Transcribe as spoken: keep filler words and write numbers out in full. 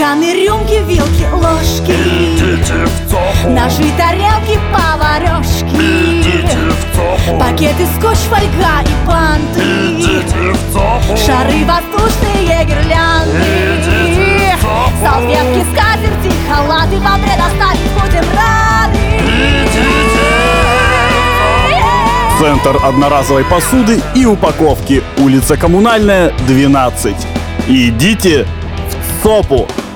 Стаканы, рюмки, вилки, ложки. Идите в ЦОПу. Ножи, тарелки, поварешки. Идите в ЦОПу. Пакеты, скотч, фольга и банты. Идите в ЦОПу. Шары, воздушные гирлянды. Идите в ЦОПу. Салфетки, скатерти, халаты вам предоставить будем рады. Центр одноразовой посуды и упаковки. Улица Коммунальная, двенадцать. Идите в ЦОПу.